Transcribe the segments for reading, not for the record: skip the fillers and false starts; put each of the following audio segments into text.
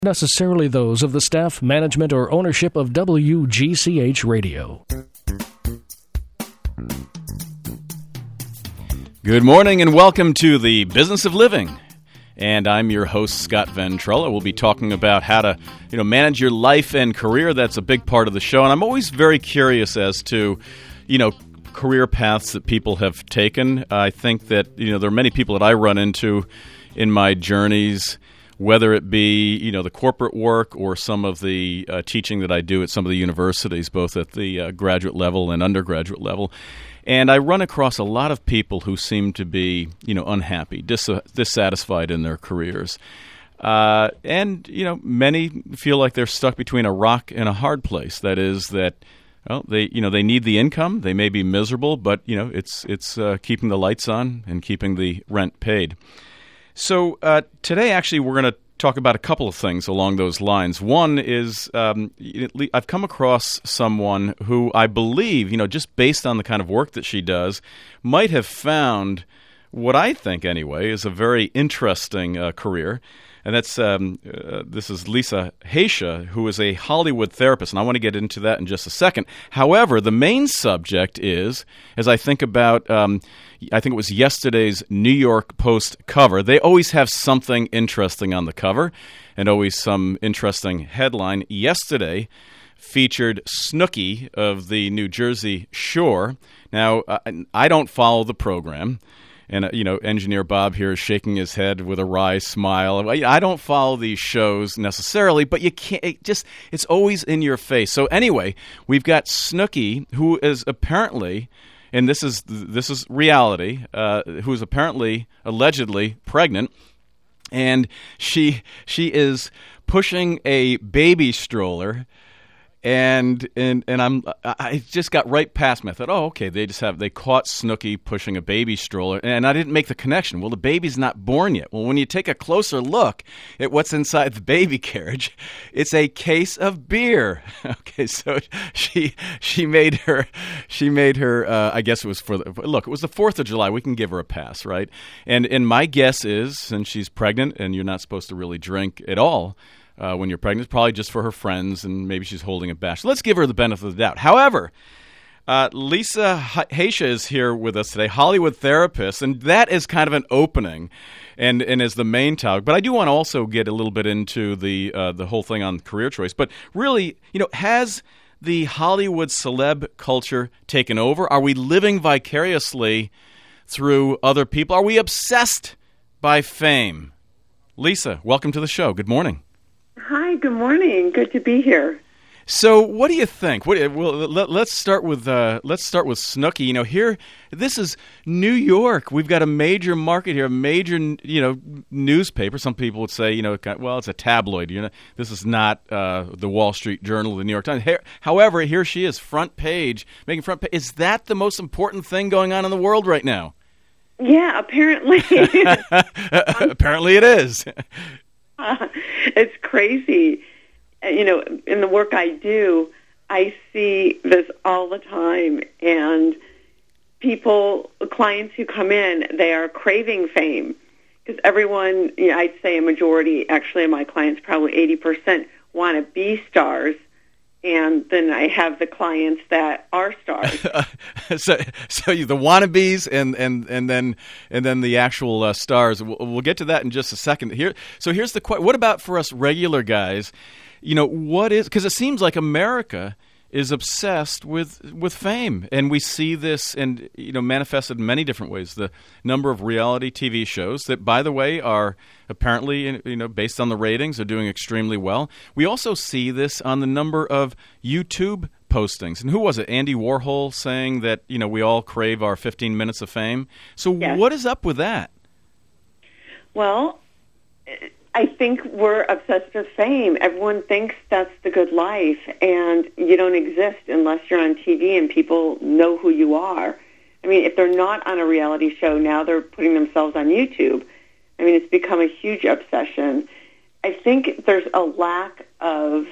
necessarily those of the staff, management, or ownership of WGCH Radio. Good morning and welcome to the Business of Living. And I'm your host, Scott Ventrella. We'll be talking about how to, manage your life and career. That's a big part of the show. And I'm always very curious as to, career paths that people have taken. I think that, there are many people that I run into in my journeys, whether it be, the corporate work or some of the teaching that I do at some of the universities, both at the graduate level and undergraduate level. And I run across a lot of people who seem to be, unhappy, dissatisfied in their careers. And many feel like they're stuck between a rock and a hard place. That is that, they need the income. They may be miserable, but, it's keeping the lights on and keeping the rent paid. So today, actually, we're going to talk about a couple of things along those lines. One is I've come across someone who I believe, just based on the kind of work that she does, might have found what I think, anyway, is a very interesting career. And that's this is Lisa Haisha, who is a Hollywood therapist, and I want to get into that in just a second. However, the main subject is, as I think about, I think it was yesterday's New York Post cover. They always have something interesting on the cover, and always some interesting headline. Yesterday featured Snooki of the New Jersey Shore. Now, I don't follow the program. And, Engineer Bob here is shaking his head with a wry smile. I don't follow these shows necessarily, but you can't, it's always in your face. So anyway, we've got Snooki, who is apparently, and this is reality, who is apparently, allegedly pregnant. And she is pushing a baby stroller. And I just got right past me. I thought, okay, they caught Snooki pushing a baby stroller, and I didn't make the connection. Well, the baby's not born yet. Well, when you take a closer look at what's inside the baby carriage, it's a case of beer. Okay, so she made her. I guess it was it was the 4th of July. We can give her a pass, right? And my guess is, since she's pregnant and you're not supposed to really drink at all. When you're pregnant, it's probably just for her friends, and maybe she's holding it back. So let's give her the benefit of the doubt. However, Lisa Haisha is here with us today, Hollywood therapist, and that is kind of an opening and is the main topic. But I do want to also get a little bit into the whole thing on career choice. But really, has the Hollywood celeb culture taken over? Are we living vicariously through other people? Are we obsessed by fame? Lisa, welcome to the show. Good morning. Hi, good morning. Good to be here. So, what do you think? Let's start with Snooki. Here, this is New York. We've got a major market here, a major newspaper. Some people would say it's a tabloid. This is not the Wall Street Journal, the New York Times. However, here she is, front page, making front page. Is that the most important thing going on in the world right now? Yeah, apparently. Apparently, it is. It's crazy. In the work I do, I see this all the time. And clients who come in, they are craving fame. Because everyone, I'd say a majority, actually, of my clients, probably 80%, want to be stars. And then I have the clients that are stars. So the wannabes and then the actual stars. We'll get to that in just a second. Here's the question: what about for us regular guys? Because it seems like America is obsessed with fame, and we see this and manifested in many different ways. The number of reality TV shows that, by the way, are apparently based on the ratings are doing extremely well. We also see this on the number of YouTube postings. And who was it? Andy Warhol saying that we all crave our 15 minutes of fame. So yes. What is up with that? Well, I think we're obsessed with fame. Everyone thinks that's the good life, and you don't exist unless you're on TV and people know who you are. I mean, if they're not on a reality show, now they're putting themselves on YouTube. I mean, it's become a huge obsession. I think there's a lack of,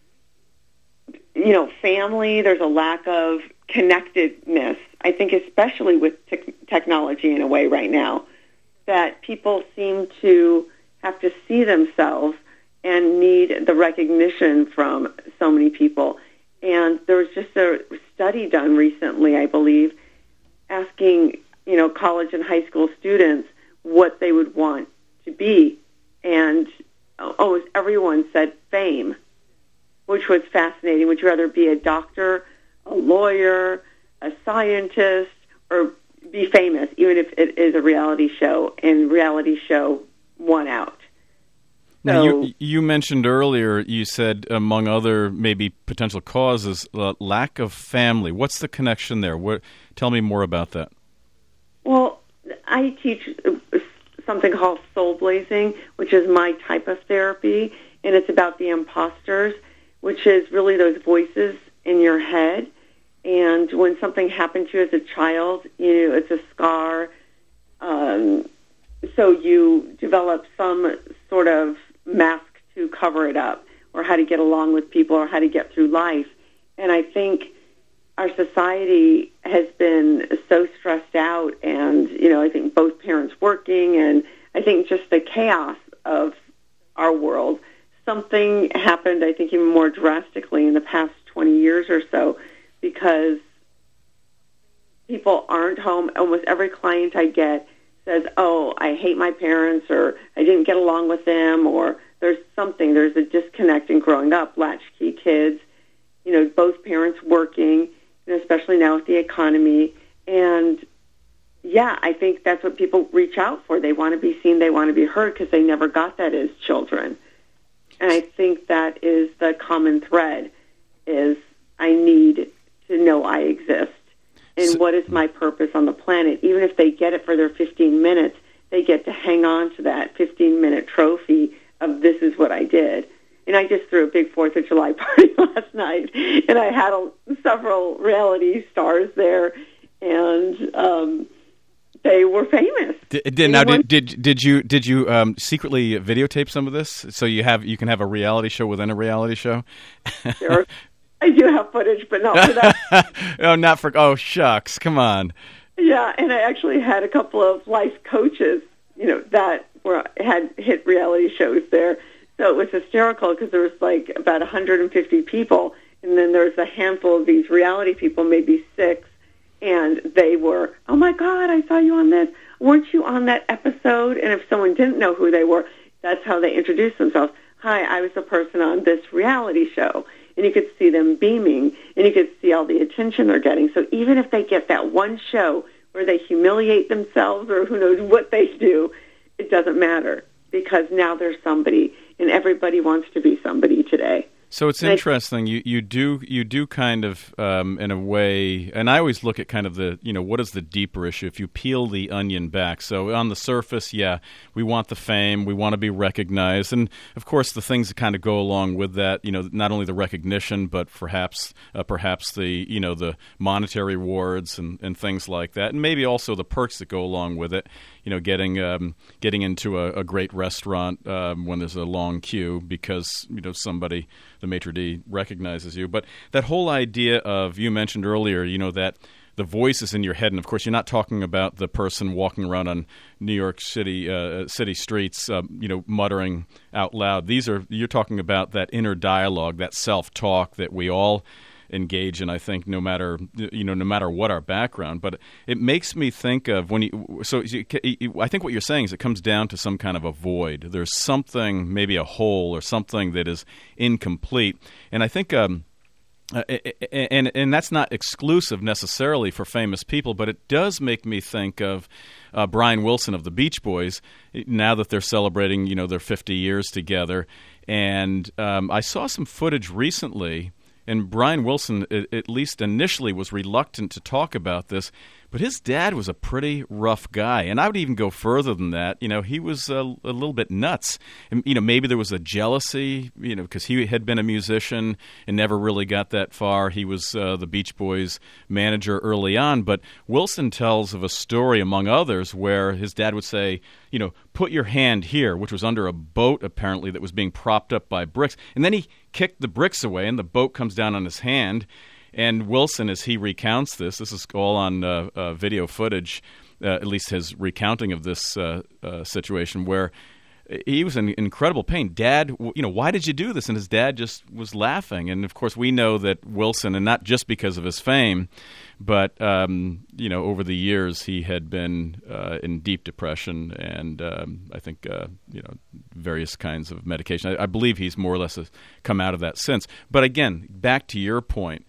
family. There's a lack of connectedness. I think especially with technology in a way right now, that people seem to have to see themselves and need the recognition from so many people. And there was just a study done recently, I believe, asking, college and high school students what they would want to be. And almost everyone said fame, which was fascinating. Would you rather be a doctor, a lawyer, a scientist, or be famous, even if it is a reality show, and reality show won out? Now, you mentioned earlier, you said, among other maybe potential causes, lack of family. What's the connection there? Tell me more about that. Well, I teach something called soul blazing, which is my type of therapy, and it's about the imposters, which is really those voices in your head. And when something happened to you as a child, it's a scar. So you develop some sort of mask to cover it up, or how to get along with people, or how to get through life. And I think our society has been so stressed out, and, I think both parents working, and I think just the chaos of our world. Something happened, I think, even more drastically in the past 20 years or so, because people aren't home. Almost every client I get says, oh, I hate my parents, or I didn't get along with them, or there's a disconnect in growing up, latchkey kids, both parents working, especially now with the economy. And, yeah, I think that's what people reach out for. They want to be seen, they want to be heard, because they never got that as children. And I think that is the common thread, is I need to know I exist. And what is my purpose on the planet? Even if they get it for their 15 minutes, they get to hang on to that 15-minute trophy of this is what I did. And I just threw a big 4th of July party last night, and I had several reality stars there, and they were famous. Did you secretly videotape some of this so you can have a reality show within a reality show? Sure. I do have footage, but not for that. Oh, shucks. Come on. Yeah, and I actually had a couple of life coaches, that had hit reality shows there. So it was hysterical because there was like about 150 people, and then there was a handful of these reality people, maybe 6, and they were, oh, my God, I saw you on this. Weren't you on that episode? And if someone didn't know who they were, that's how they introduced themselves. Hi, I was the person on this reality show. And you could see them beaming, and you could see all the attention they're getting. So even if they get that one show where they humiliate themselves or who knows what they do, it doesn't matter, because now they're somebody, and everybody wants to be somebody today. So it's interesting. You do kind of in a way, and I always look at kind of the, what is the deeper issue if you peel the onion back. So on the surface, yeah, we want the fame, we want to be recognized, and of course the things that kind of go along with that, not only the recognition, but perhaps the the monetary rewards and things like that, and maybe also the perks that go along with it. Getting into a great restaurant when there's a long queue because somebody, the maitre d', recognizes you. But that whole idea of, you mentioned earlier, that the voice is in your head, and of course you're not talking about the person walking around on New York City city streets, muttering out loud. You're talking about that inner dialogue, that self-talk that we all engage in, I think, no matter what our background. But it makes me think of I think what you're saying is it comes down to some kind of a void. There's something, maybe a hole or something that is incomplete. And I think and that's not exclusive necessarily for famous people, but it does make me think of Brian Wilson of the Beach Boys, now that they're celebrating, their 50 years together. And I saw some footage recently. And Brian Wilson, at least initially, was reluctant to talk about this, but his dad was a pretty rough guy. And I would even go further than that. He was a little bit nuts. And, maybe there was a jealousy, because he had been a musician and never really got that far. He was the Beach Boys manager early on. But Wilson tells of a story, among others, where his dad would say, put your hand here, which was under a boat, apparently, that was being propped up by bricks. And then he kicked the bricks away, and the boat comes down on his hand. And Wilson, as he recounts this is all on video footage, at least his recounting of this situation, where he was in incredible pain. Dad, why did you do this? And his dad just was laughing. And, of course, we know that Wilson, and not just because of his fame, but, over the years he had been in deep depression and I think, various kinds of medication. I believe he's more or less come out of that since. But, again, back to your point,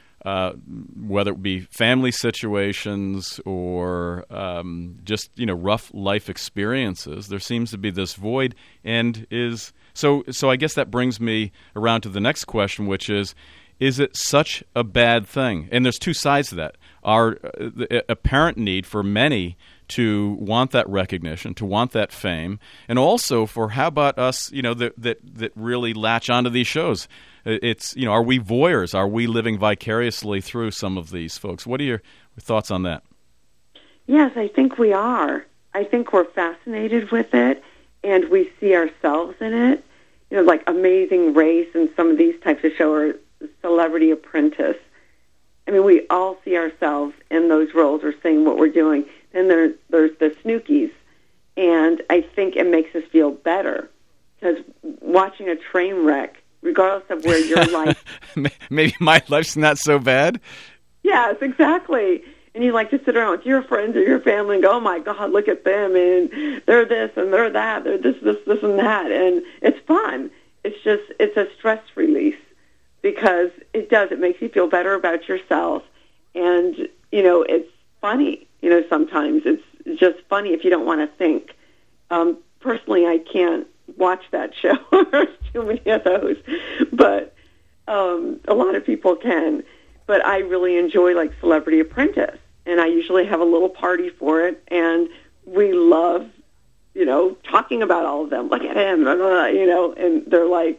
whether it be family situations or just rough life experiences, there seems to be this void, and so I guess that brings me around to the next question, which is it such a bad thing? And there's two sides to that. Our apparent need for many to want that recognition, to want that fame, and also for how about us, that really latch onto these shows. It's, are we voyeurs? Are we living vicariously through some of these folks? What are your thoughts on that? Yes, I think we are. I think we're fascinated with it, and we see ourselves in it. Like Amazing Race and some of these types of shows, or Celebrity Apprentice. I mean, we all see ourselves in those roles or seeing what we're doing. Then there's the Snookies, and I think it makes us feel better because watching a train wreck, regardless of where your life... Maybe my life's not so bad? Yes, exactly. And you like to sit around with your friends or your family and go, oh, my God, look at them, and they're this and they're that, they're this, and that. And it's fun. It's a stress release because it makes you feel better about yourself. And, it's funny. Sometimes it's just funny if you don't want to think. Personally, I can't watch that show. There's too many of those. But a lot of people can. But I really enjoy, like, Celebrity Apprentice. And I usually have a little party for it. And we love, talking about all of them. Look at him, blah, blah, blah, and they're like,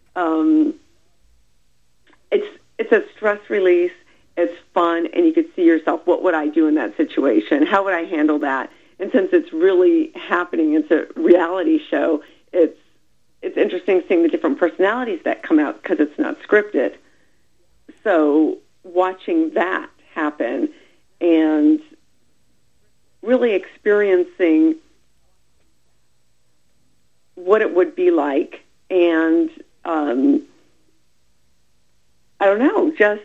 it's a stress release. It's fun, and you could see yourself, what would I do in that situation? How would I handle that? And since it's really happening, it's a reality show, it's interesting seeing the different personalities that come out because it's not scripted. So watching that happen and really experiencing what it would be like, and I don't know, just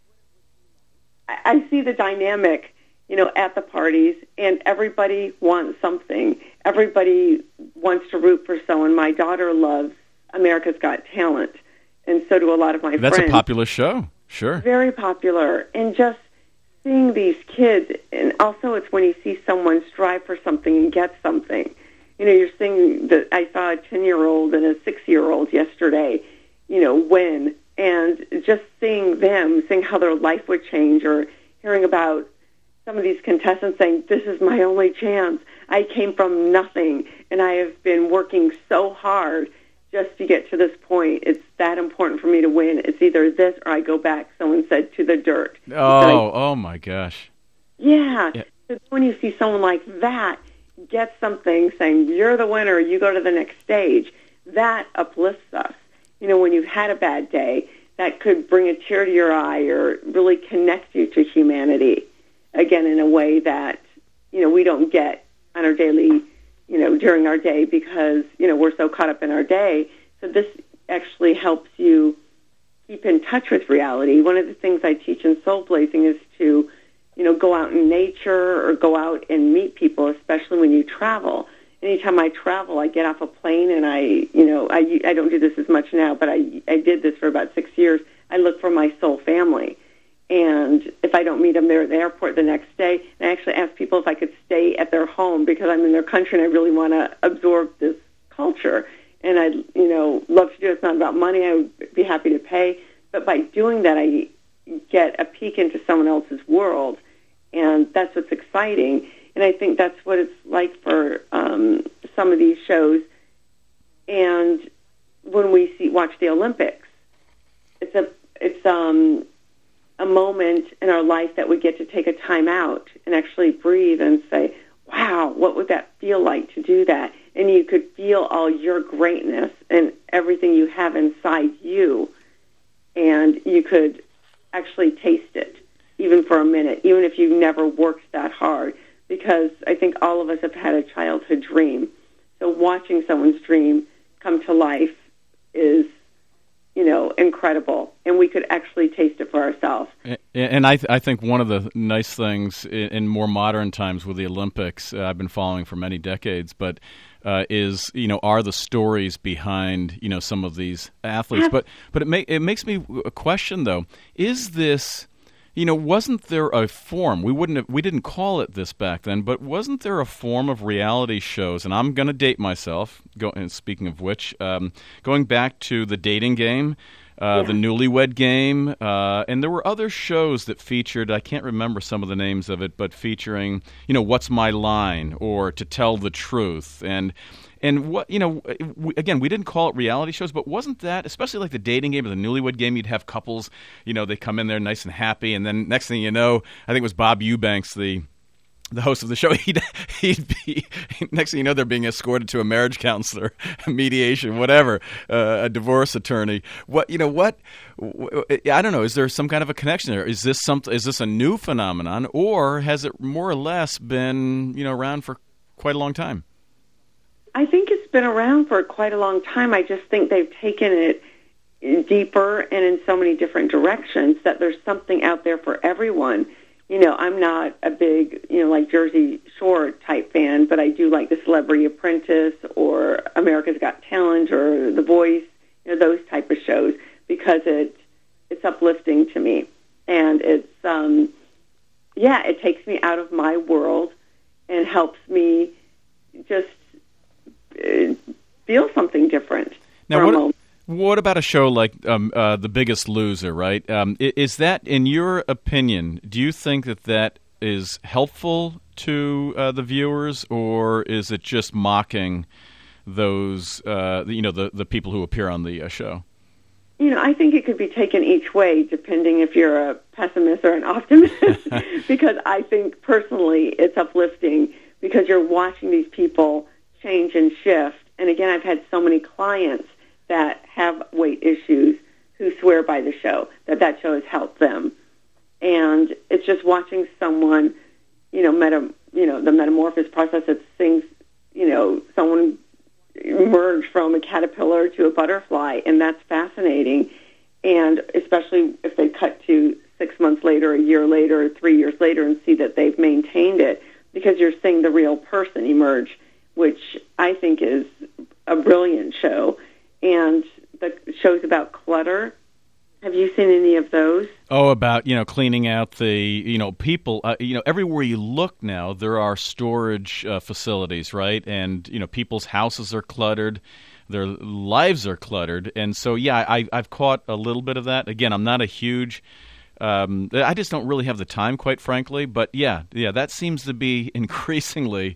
I see the dynamic, at the parties, and everybody wants something. Everybody wants to root for someone. My daughter loves America's Got Talent, and so do a lot of my friends. That's a popular show, sure. Very popular, and just seeing these kids, and also it's when you see someone strive for something and get something. You're seeing that I saw a 10-year-old and a 6-year-old yesterday, win. And just seeing them, seeing how their life would change, or hearing about some of these contestants saying, this is my only chance. I came from nothing, and I have been working so hard just to get to this point. It's that important for me to win. It's either this or I go back, someone said, to the dirt. Oh my gosh. Yeah. So when you see someone like that get something, saying, you're the winner, you go to the next stage, that uplifts us. When you've had a bad day, that could bring a tear to your eye or really connect you to humanity, again, in a way that, we don't get on our daily, during our day because, we're so caught up in our day. So this actually helps you keep in touch with reality. One of the things I teach in Soul Blazing is to, go out in nature or go out and meet people, especially when you travel. Anytime I travel, I get off a plane, and I don't do this as much now, but I did this for about 6 years. I look for my soul family. And if I don't meet them there at the airport the next day, I actually ask people if I could stay at their home because I'm in their country and I really want to absorb this culture. And I'd, love to do it. It's not about money. I would be happy to pay. But by doing that, I get a peek into someone else's world, and that's what's exciting. And I think that's what it's like for some of these shows. And when we watch the Olympics, it's a moment in our life that we get to take a time out and actually breathe and say, wow, what would that feel like to do that? And you could feel all your greatness and everything you have inside you, and you could actually taste it, even for a minute, even if you've never worked that hard. Because I think all of us have had a childhood dream. So watching someone's dream come to life is, incredible. And we could actually taste it for ourselves. And I think one of the nice things in more modern times with the Olympics, I've been following for many decades, but is, are the stories behind, some of these athletes. But it makes me question, though, is this... wasn't there a form? We didn't call it this back then, but wasn't there a form of reality shows? And I'm going to date myself. And speaking of which, going back to the dating game, the Newlywed Game, and there were other shows that featured. I can't remember some of the names of it, but featuring, What's My Line or To Tell the Truth, and what again, we didn't call it reality shows, but wasn't that, especially like the dating game or the Newlywed Game, you'd have couples, they come in there nice and happy, and then next thing you know, I think it was Bob Eubanks, the host of the show, he'd be, next thing you know, they're being escorted to a marriage counselor, a mediation, whatever, a divorce attorney. I don't know. Is there some kind of a connection there? Is this a new phenomenon, or has it more or less been, around for quite a long time? I think it's been around for quite a long time. I just think they've taken it deeper and in so many different directions that there's something out there for everyone. I'm not a big, like Jersey Shore type fan, but I do like The Celebrity Apprentice or America's Got Talent or The Voice, those type of shows, because it's uplifting to me. And it's, it takes me out of my world and helps me just feel something different. Now, what about a show like The Biggest Loser, right? Is that, in your opinion, do you think that is helpful to the viewers, or is it just mocking those, the people who appear on the show? I think it could be taken each way, depending if you're a pessimist or an optimist, because I think personally it's uplifting because you're watching these people change and shift. And again, I've had so many clients that have weight issues who swear by the show, that show has helped them. And it's just watching someone, the metamorphosis process that things, someone emerge from a caterpillar to a butterfly, and that's fascinating. And especially if they cut to 6 months later, a year later, or 3 years later, and see that they've maintained it, because you're seeing the real person emerge, which I think is a brilliant show. And the shows about clutter, have you seen any of those? Oh, about, cleaning out the, people, everywhere you look now, there are storage facilities, right? And, people's houses are cluttered, their lives are cluttered. And so, I've caught a little bit of that. Again, I'm not a huge... I just don't really have the time, quite frankly. But, that seems to be increasingly...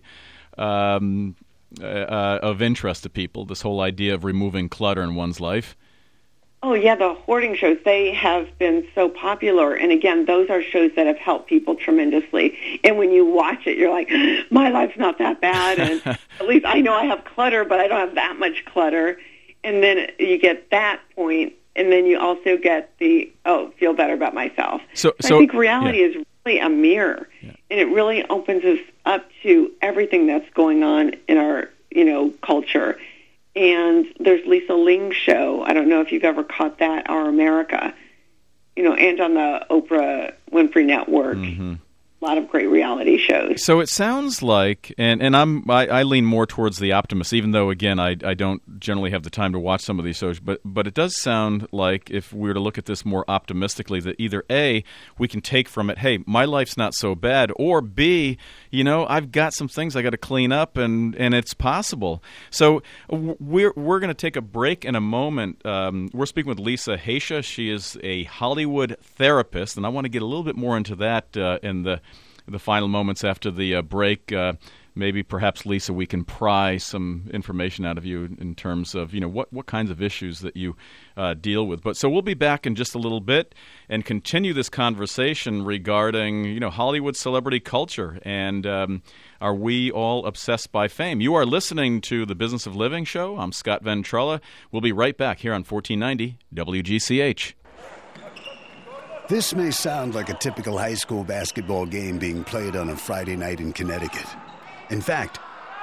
of interest to people, this whole idea of removing clutter in one's life. Oh, yeah, the hoarding shows, they have been so popular. And again, those are shows that have helped people tremendously. And when you watch it, you're like, my life's not that bad. And at least I know I have clutter, but I don't have that much clutter. And then you get that point, and then you also get the, feel better about myself. So I think reality is really a mirror. Yeah. And it really opens us up to everything that's going on in our, culture. And there's Lisa Ling's show. I don't know if you've ever caught that, Our America, and on the Oprah Winfrey Network. Mm-hmm. A lot of great reality shows. So it sounds like, and I lean more towards the optimist, even though, again, I don't generally have the time to watch some of these shows, but it does sound like, if we were to look at this more optimistically, that either A, we can take from it, hey, my life's not so bad, or B, I've got some things I got to clean up, and it's possible. So we're going to take a break in a moment. We're speaking with Lisa Haisha. She is a Hollywood therapist, and I want to get a little bit more into that in the final moments after the break. Maybe perhaps, Lisa, we can pry some information out of you in terms of, what kinds of issues that you deal with. But so we'll be back in just a little bit and continue this conversation regarding, Hollywood celebrity culture and are we all obsessed by fame? You are listening to the Business of Living show. I'm Scott Ventrella. We'll be right back here on 1490 WGCH. This may sound like a typical high school basketball game being played on a Friday night in Connecticut. In fact,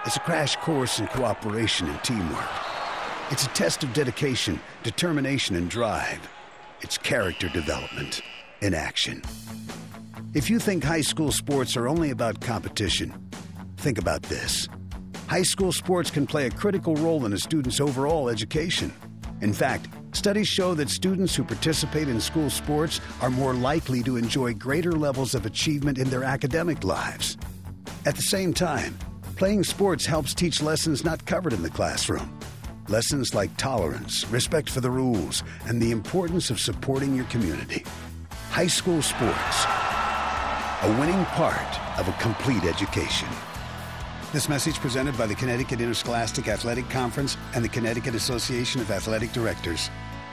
is a crash course in cooperation and teamwork. It's a test of dedication, determination, and drive. It's character development in action. If you think high school sports are only about competition, think about this. High school sports can play a critical role in a student's overall education. In fact, studies show that students who participate in school sports are more likely to enjoy greater levels of achievement in their academic lives. At the same time, playing sports helps teach lessons not covered in the classroom. Lessons like tolerance, respect for the rules, and the importance of supporting your community. High school sports, a winning part of a complete education. This message presented by the Connecticut Interscholastic Athletic Conference and the Connecticut Association of Athletic Directors.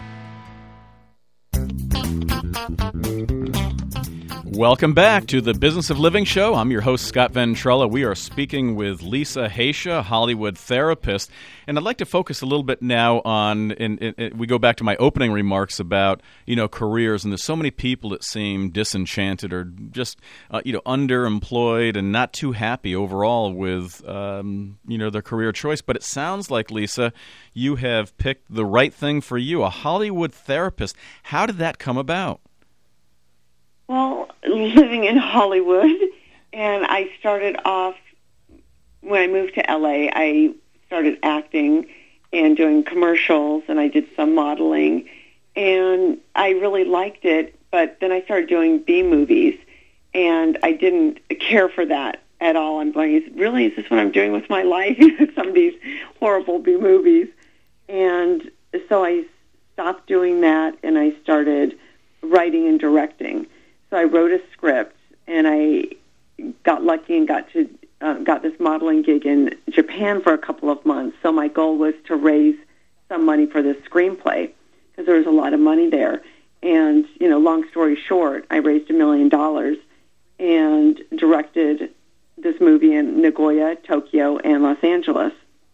Welcome back to the Business of Living show. I'm your host, Scott Ventrella. We are speaking with Lisa Haisha, Hollywood therapist. And I'd like to focus a little bit now on, we go back to my opening remarks about, careers. And there's so many people that seem disenchanted or just, underemployed and not too happy overall with, their career choice. But it sounds like, Lisa, you have picked the right thing for you, a Hollywood therapist. How did that come about? Well, living in Hollywood, and I started off, when I moved to LA, I started acting and doing commercials, and I did some modeling, and I really liked it, but then I started doing B-movies, and I didn't care for that at all. I'm going, is this what I'm doing with my life? Some of these horrible B-movies. And so I stopped doing that, and I started writing and directing. So I wrote a script, and I got lucky and got this modeling gig in Japan for a couple of months. So my goal was to raise some money for this screenplay because there was a lot of money there. And, long story short, I raised $1 million and directed this movie in Nagoya, Tokyo, and Los Angeles.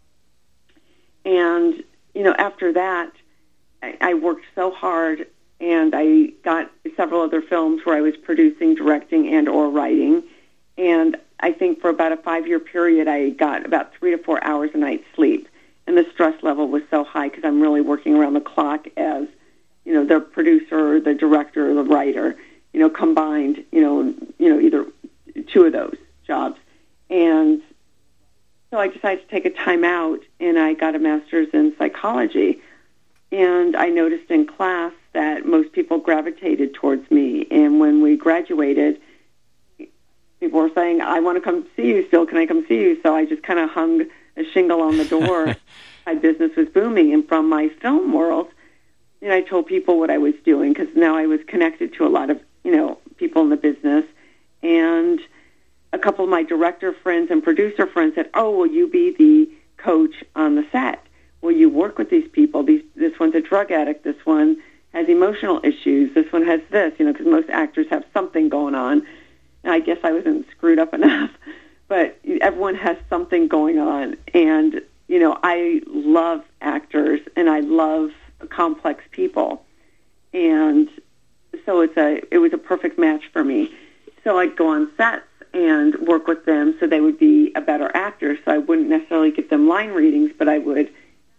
And, after that, I worked so hard, and I got several other films where I was producing, directing, and or writing. And I think for about a 5-year period, I got about 3 to 4 hours a night sleep. And the stress level was so high because I'm really working around the clock as, the producer, the director, the writer, combined, either two of those jobs. And so I decided to take a time out, and I got a master's in psychology. And I noticed in class that most people gravitated towards me. And when we graduated, people were saying, I want to come see you still. Can I come see you? So I just kind of hung a shingle on the door. My business was booming. And from my film world, I told people what I was doing because now I was connected to a lot of, people in the business. And a couple of my director friends and producer friends said, oh, will you be the coach on the set? Will you work with these people? This one's a drug addict. This one has emotional issues. This one has this, because most actors have something going on. And I guess I wasn't screwed up enough. But everyone has something going on. And, I love actors, and I love complex people. And so it was a perfect match for me. So I'd go on sets and work with them so they would be a better actor. So I wouldn't necessarily give them line readings, but I would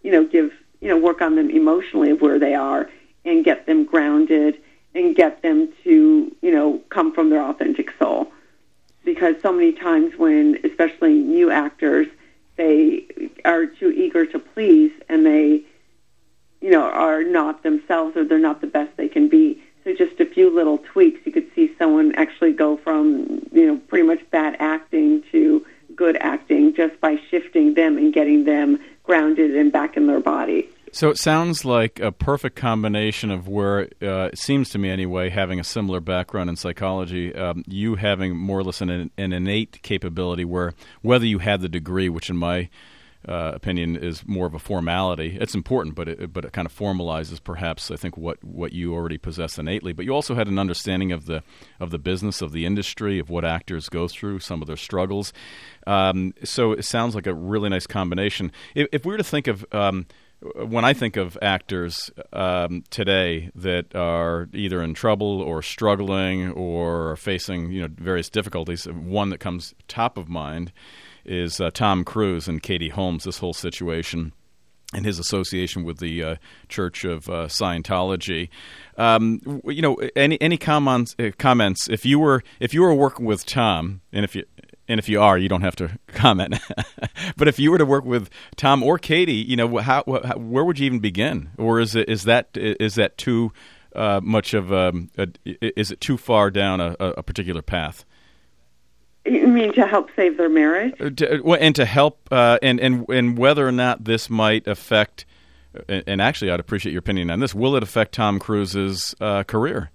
work on them emotionally of where they are and get them grounded and get them to, come from their authentic soul. Because so many times when, especially new actors, they are too eager to please and they, are not themselves or they're not the best they can be. So just a few little tweaks, you could see someone actually go from, pretty much bad acting to good acting just by shifting them and getting them grounded and back in their body. So it sounds like a perfect combination of where, it seems to me anyway, having a similar background in psychology, you having more or less an innate capability where whether you had the degree, which in my opinion is more of a formality. It's important, but it kind of formalizes perhaps I think what you already possess innately. But you also had an understanding of the business, of the industry, of what actors go through, some of their struggles. So it sounds like a really nice combination. If we were to think of when I think of actors today that are either in trouble or struggling or facing various difficulties, one that comes top of mind is Tom Cruise and Katie Holmes, this whole situation, and his association with the Church of Scientology. Any comments? If you were working with Tom, and if you are, you don't have to comment. But if you were to work with Tom or Katie, where would you even begin? Or is that too much of is it too far down a particular path? You mean to help save their marriage? And to help, and whether or not this might affect, and actually I'd appreciate your opinion on this, will it affect Tom Cruise's career?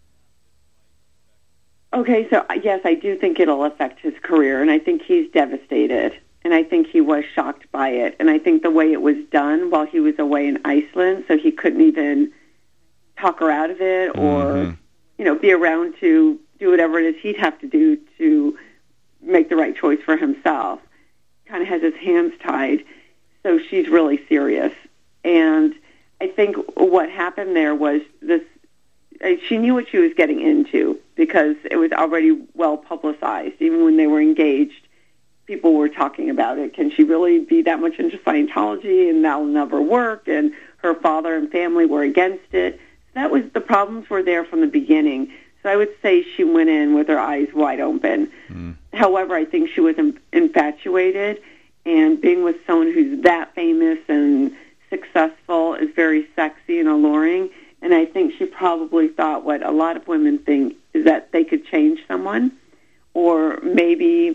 Okay, so yes, I do think it'll affect his career, and I think he's devastated, and I think he was shocked by it, and I think the way it was done while he was away in Iceland, so he couldn't even talk her out of it or, be around to do whatever it is he'd have to do to make the right choice for himself. Kind of has his hands tied. So she's really serious. And I think what happened there was this, she knew what she was getting into because it was already well publicized. Even when they were engaged, people were talking about it. Can she really be that much into Scientology, and that'll never work? And her father and family were against it. So that was, the problems were there from the beginning. So I would say she went in with her eyes wide open. However, I think she was infatuated, and being with someone who's that famous and successful is very sexy and alluring. And I think she probably thought what a lot of women think is that they could change someone, or maybe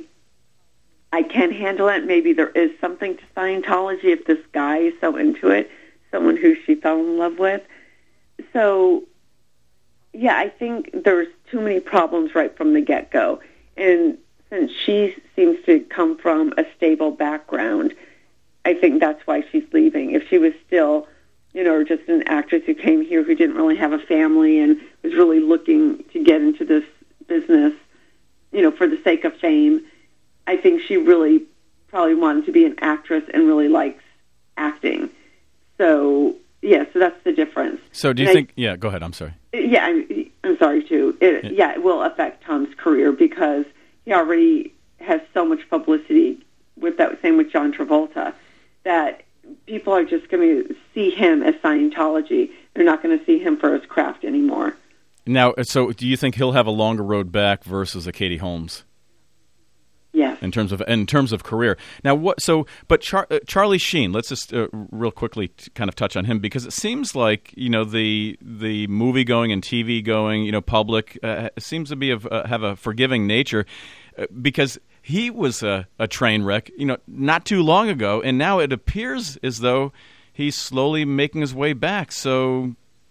I can handle it. Maybe there is something to Scientology if this guy is so into it, someone who she fell in love with. So, yeah, I think there's too many problems right from the get-go. And since she seems to come from a stable background, I think that's why she's leaving. If she was still, just an actress who came here who didn't really have a family and was really looking to get into this business, for the sake of fame, I think she really probably wanted to be an actress and really likes acting. So, yeah, so that's the difference. So do you think... Yeah, go ahead. I'm sorry. Yeah, I'm sorry, too. It will affect Tom's career because he already has so much publicity with that. Same with John Travolta, that people are just going to see him as Scientology. They're not going to see him for his craft anymore. Now, so do you think he'll have a longer road back versus a Katie Holmes? Yes. In terms of career. Now, but Charlie Sheen. Let's just real quickly kind of touch on him, because it seems like the movie going and TV going, public seems to be have a forgiving nature, because he was a train wreck, not too long ago, and now it appears as though he's slowly making his way back. So.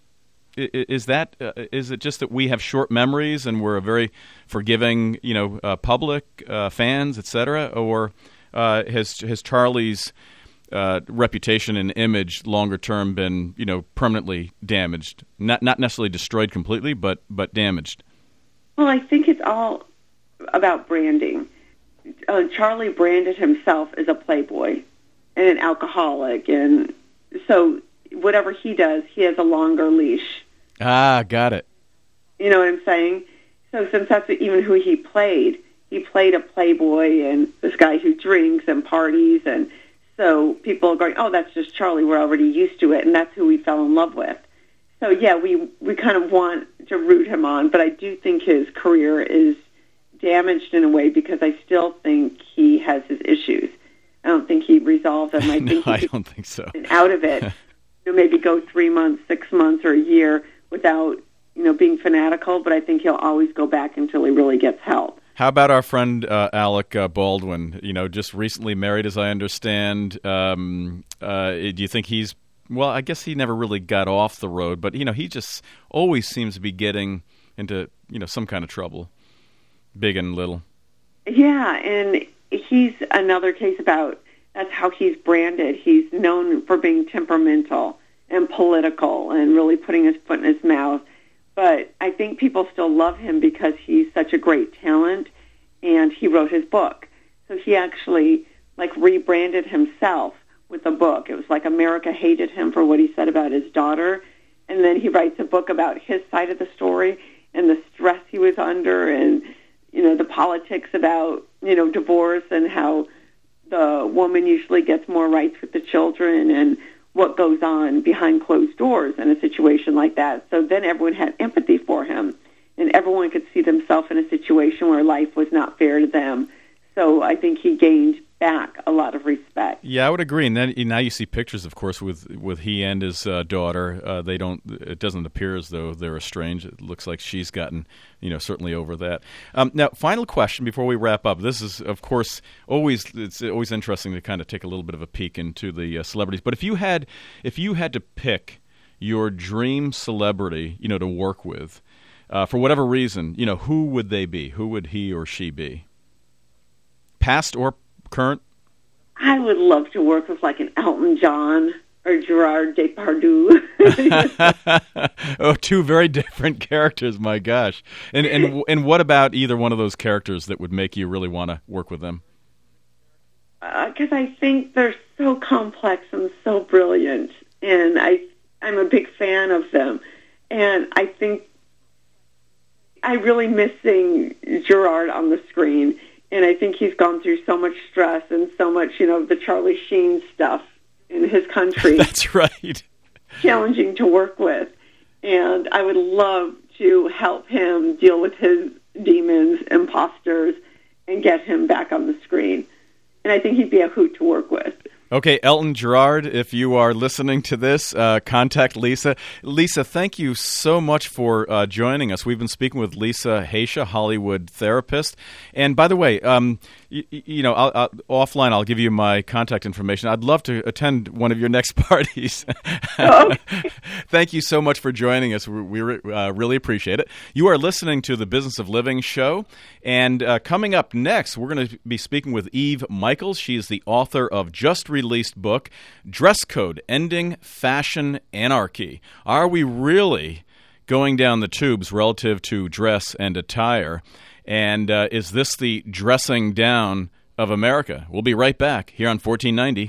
Is it just that we have short memories and we're a very forgiving, public, fans, etc., or has Charlie's reputation and image longer term been, permanently damaged? Not necessarily destroyed completely, but damaged. Well, I think it's all about branding. Charlie branded himself as a playboy and an alcoholic, and so whatever he does, he has a longer leash. Ah, got it. You know what I'm saying? So since that's even who he played a playboy and this guy who drinks and parties, and so people are going, oh, that's just Charlie, we're already used to it, and that's who we fell in love with. So, yeah, we kind of want to root him on, but I do think his career is damaged in a way because I still think he has his issues. I don't think he resolved them. I don't think so. Out of it, maybe go 3 months, 6 months, or a year without, being fanatical, but I think he'll always go back until he really gets help. How about our friend Alec Baldwin? Just recently married, as I understand. Do you think he's... Well, I guess he never really got off the road, but, he just always seems to be getting into, some kind of trouble, big and little. Yeah, and he's another case about... That's how he's branded. He's known for being temperamental and political and really putting his foot in his mouth. But I think people still love him because he's such a great talent, and he wrote his book. So he actually, rebranded himself with a book. It was like America hated him for what he said about his daughter, and then he writes a book about his side of the story and the stress he was under and, the politics about, divorce and how the woman usually gets more rights with the children and what goes on behind closed doors in a situation like that. So then everyone had empathy for him, and everyone could see themselves in a situation where life was not fair to them. So I think he gained back a lot of respect. Yeah, I would agree. And then now you see pictures, of course, with he and his daughter. It doesn't appear as though they're estranged. It looks like she's gotten, certainly over that. Now, final question before we wrap up. This is, of course, it's always interesting to kind of take a little bit of a peek into the celebrities. But if you had to pick your dream celebrity, to work with, for whatever reason, who would they be? Who would he or she be? Past or current? I would love to work with like an Elton John or Gerard Depardieu. Oh, two very different characters, my gosh. And what about either one of those characters that would make you really want to work with them? Because I think they're so complex and so brilliant, and I'm a big fan of them. And I think I really miss seeing Gerard on the screen. And I think he's gone through so much stress and so much, the Charlie Sheen stuff in his country. That's right. Challenging to work with. And I would love to help him deal with his demons, imposters, and get him back on the screen. And I think he'd be a hoot to work with. Okay, Elton Gerard, if you are listening to this, contact Lisa. Lisa, thank you so much for joining us. We've been speaking with Lisa Haisha, Hollywood therapist. And by the way, offline, I'll give you my contact information. I'd love to attend one of your next parties. Okay. Thank you so much for joining us. We really appreciate it. You are listening to the Business of Living show. And coming up next, we're going to be speaking with Eve Michaels. She is the author of just-released book, Dress Code, Ending Fashion Anarchy. Are we really going down the tubes relative to dress and attire? And is this the dressing down of America? We'll be right back here on 1490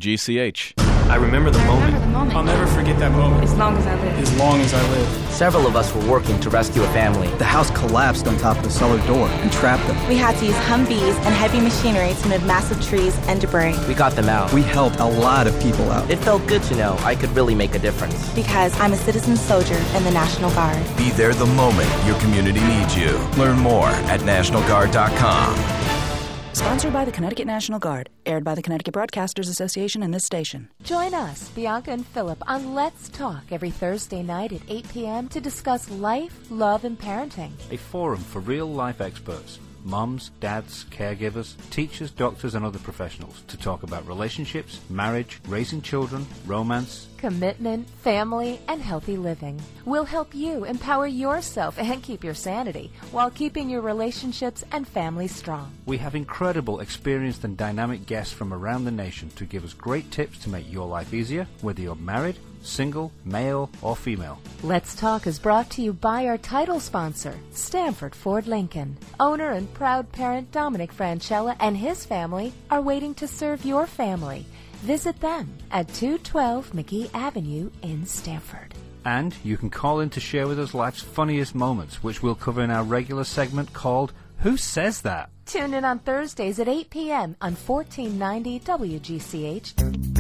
WGCH. I remember the moment. I'll never forget that moment. As long as I live. As long as I live. Several of us were working to rescue a family. The house collapsed on top of the cellar door and trapped them. We had to use Humvees and heavy machinery to move massive trees and debris. We got them out. We helped a lot of people out. It felt good to know I could really make a difference. Because I'm a citizen soldier in the National Guard. Be there the moment your community needs you. Learn more at NationalGuard.com. Sponsored by the Connecticut National Guard. Aired by the Connecticut Broadcasters Association and this station. Join us, Bianca and Philip, on Let's Talk every Thursday night at 8 p.m. to discuss life, love, and parenting. A forum for real-life experts, moms, dads, caregivers, teachers, doctors, and other professionals to talk about relationships, marriage, raising children, romance, commitment, family, and healthy living. We'll help you empower yourself and keep your sanity while keeping your relationships and family strong. We have incredible, experienced, and dynamic guests from around the nation to give us great tips to make your life easier, whether you're married, single, male, or female. Let's Talk is brought to you by our title sponsor, Stanford Ford Lincoln. Owner and proud parent Dominic Franchella and his family are waiting to serve your family. Visit them at 212 McGee Avenue in Stanford. And you can call in to share with us life's funniest moments, which we'll cover in our regular segment called Who Says That? Tune in on Thursdays at 8 p.m. on 1490 WGCH.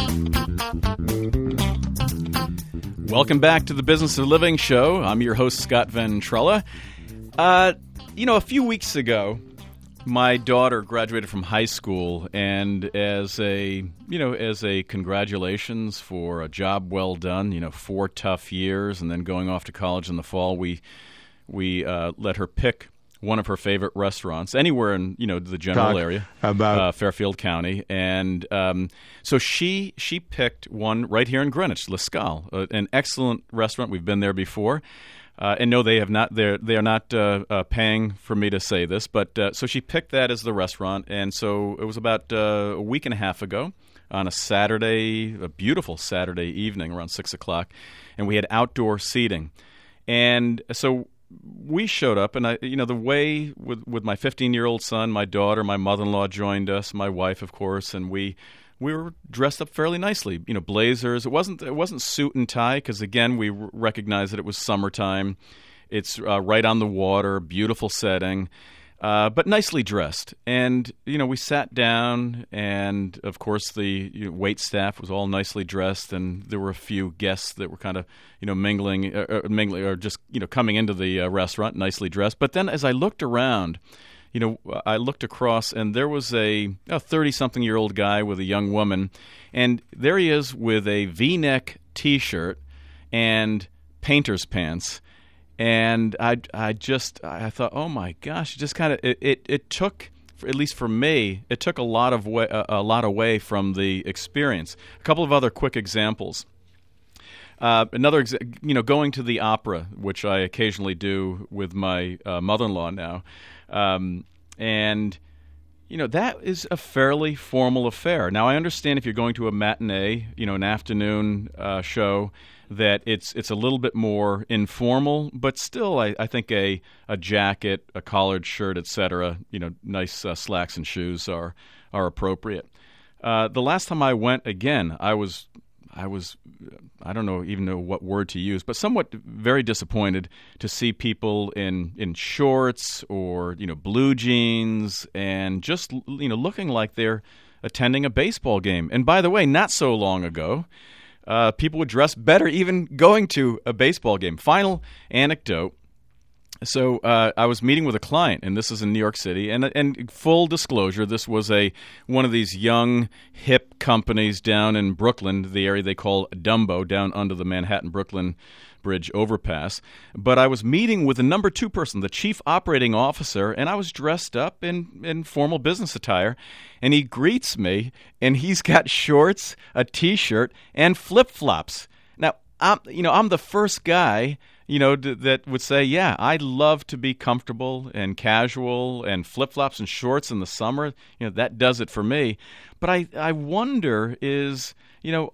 Welcome back to the Business of Living show. I'm your host, Scott Ventrella. A few weeks ago, my daughter graduated from high school, and as a congratulations for a job well done, 4 tough years, and then going off to college in the fall, we let her pick one of her favorite restaurants anywhere in the general area, Fairfield County, and so she picked one right here in Greenwich, La Scale, an excellent restaurant. We've been there before. And no, they have not. They are not paying for me to say this, but so she picked that as the restaurant, and so it was about a week and a half ago on a Saturday, a beautiful Saturday evening around 6:00, and we had outdoor seating, and so we showed up, and the way with my 15-year-old son, my daughter, my mother-in-law joined us, my wife, of course, and we were dressed up fairly nicely, blazers. It wasn't suit and tie because, again, we recognized that it was summertime. It's right on the water, beautiful setting. but nicely dressed. And, we sat down, and, of course, the wait staff was all nicely dressed, and there were a few guests that were kind of, mingling or just, coming into the restaurant nicely dressed. But then as I looked around, I looked across, and there was a 30-something-year-old guy with a young woman, and there he is with a V-neck T-shirt and painter's pants. And I thought, oh my gosh, it just kind of it took, at least for me, it took a lot away from the experience. A couple of other quick examples. Going to the opera, which I occasionally do with my mother-in-law now, and that is a fairly formal affair. Now, I understand if you're going to a matinee, an afternoon show, that it's a little bit more informal, but still, I think a jacket, a collared shirt, etc., nice slacks and shoes are appropriate. The last time I went, again, I was I don't even know what word to use, but somewhat very disappointed to see people in shorts or blue jeans and just looking like they're attending a baseball game. And by the way, not so long ago, people would dress better even going to a baseball game. Final anecdote. So I was meeting with a client, and this is in New York City. And full disclosure, this was one of these young, hip companies down in Brooklyn, the area they call Dumbo, down under the Manhattan-Brooklyn Bridge overpass. But I was meeting with the number 2 person, the chief operating officer, and I was dressed up in formal business attire. And he greets me, and he's got shorts, a T-shirt, and flip-flops. Now, I'm the first guy that would say, yeah, I love to be comfortable and casual, and flip-flops and shorts in the summer, that does it for me. But I wonder is there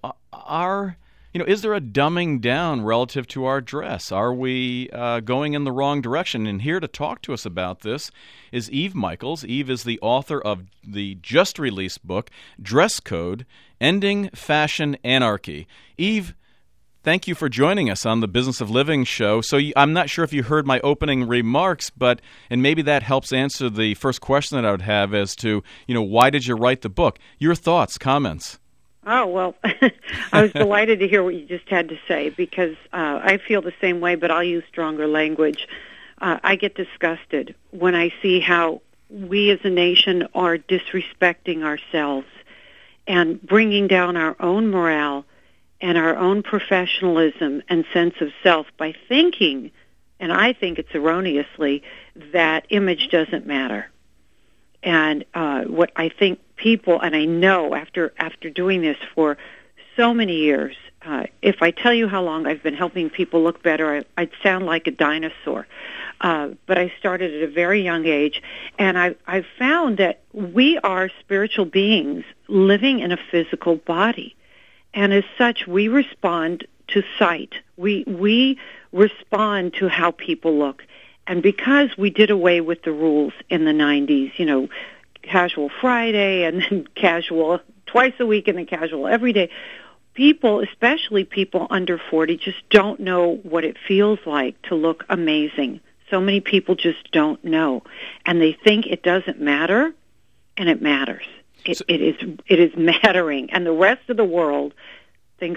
a dumbing down relative to our dress? Are we going in the wrong direction? And here to talk to us about this is Eve Michaels. Eve is the author of the just-released book, Dress Code, Ending Fashion Anarchy. Eve, thank you for joining us on the Business of Living show. So I'm not sure if you heard my opening remarks, and maybe that helps answer the first question that I would have as to, why did you write the book? Your thoughts, comments? Oh, well, I was delighted to hear what you just had to say, because I feel the same way, but I'll use stronger language. I get disgusted when I see how we as a nation are disrespecting ourselves and bringing down our own morale and our own professionalism and sense of self by thinking, and I think it's erroneously, that image doesn't matter. And what I think people, and I know after doing this for so many years, if I tell you how long I've been helping people look better, I'd sound like a dinosaur. But I started at a very young age, and I've found that we are spiritual beings living in a physical body. And as such, we respond to sight. We respond to how people look. And because we did away with the rules in the 90s, casual Friday and then casual twice a week and then casual every day, people, especially people under 40, just don't know what it feels like to look amazing. So many people just don't know. And they think it doesn't matter, and it matters. It is mattering, and the rest of the world thinks,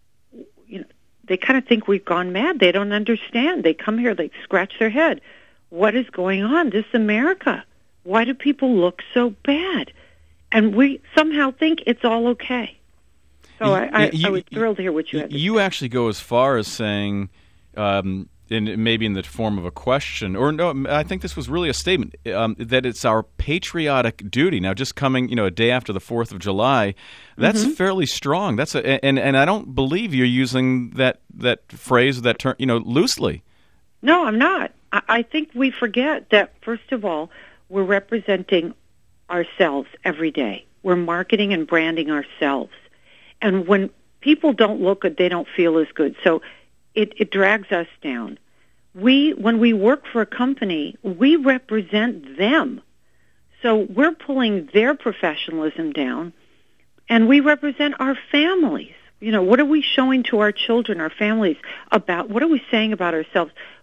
they kind of think we've gone mad. They don't understand. They come here, they scratch their head. What is going on? This is America. Why do people look so bad? And we somehow think it's all okay. So I was thrilled to hear what you had to say. You actually go as far as saying, maybe in the form of a question, or no, I think this was really a statement, that it's our patriotic duty. Now, just coming, a day after the 4th of July, that's fairly strong. And I don't believe you're using that phrase, that term, loosely. No, I'm not. I think we forget that, first of all, we're representing ourselves every day. We're marketing and branding ourselves. And when people don't look good, they don't feel as good. So it drags us down. When we work for a company, we represent them. So we're pulling their professionalism down, and we represent our families. What are we showing to our children, our families, about what are we saying about ourselves?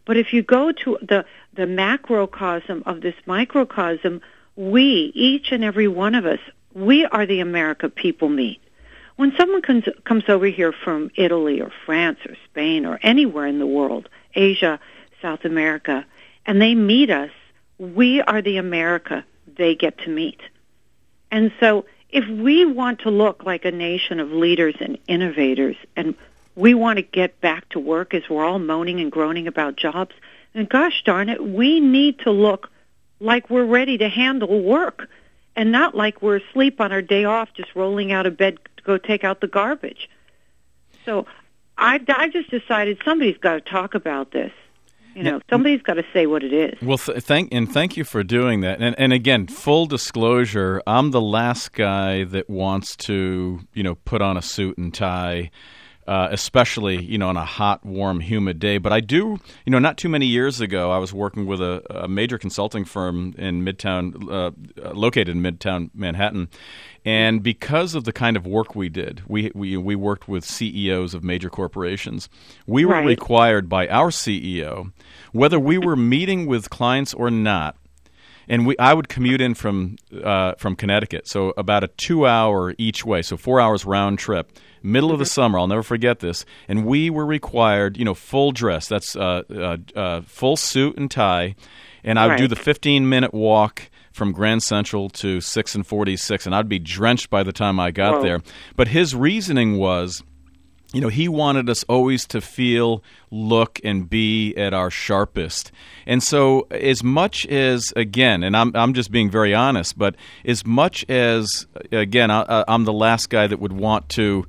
But if you go to the macrocosm of this microcosm, we, each and every one of us, we are the America people meet. When someone comes over here from Italy or France or Spain or anywhere in the world, Asia, South America, and they meet us, we are the America they get to meet. And so if we want to look like a nation of leaders and innovators, and we want to get back to work as we're all moaning and groaning about jobs, and gosh darn it, we need to look like we're ready to handle work and not like we're asleep on our day off just rolling out of bed to go take out the garbage. So I just decided somebody's got to talk about this. Somebody's got to say what it is. Well, thank you for doing that. And again, full disclosure, I'm the last guy that wants to, put on a suit and tie, especially, on a hot, warm, humid day. But I do, not too many years ago, I was working with a major consulting firm in Midtown, located in Midtown Manhattan. And because of the kind of work we did, we worked with CEOs of major corporations. We were required by our CEO, whether we were meeting with clients or not, and I would commute in from Connecticut, so about a 2-hour each way, so 4 hours round trip, middle of the summer. I'll never forget this. And we were required, full dress. That's full suit and tie, and I would do the 15-minute walk from Grand Central to 6 and 46, and I'd be drenched by the time I got there. But his reasoning was, he wanted us always to feel, look, and be at our sharpest. And so as much as, again, and I'm just being very honest, but as much as, again, I'm the last guy that would want to,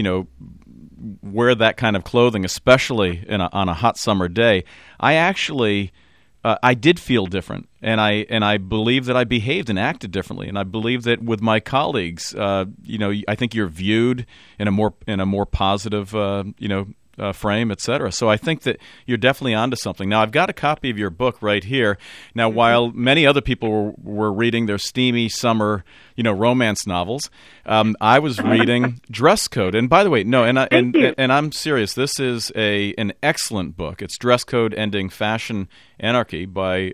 wear that kind of clothing, especially on a hot summer day, I actually... I did feel different, and I believe that I behaved and acted differently, and I believe that with my colleagues, I think you're viewed in a more positive, frame, et cetera. So I think that you're definitely onto something. Now, I've got a copy of your book right here. Now, while many other people were reading their steamy summer, romance novels, I was reading Dress Code. And by the way, and I'm serious. This is an excellent book. It's Dress Code: Ending Fashion Anarchy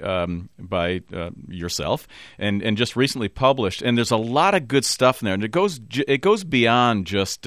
by yourself, and just recently published. And there's a lot of good stuff in there, and it goes beyond just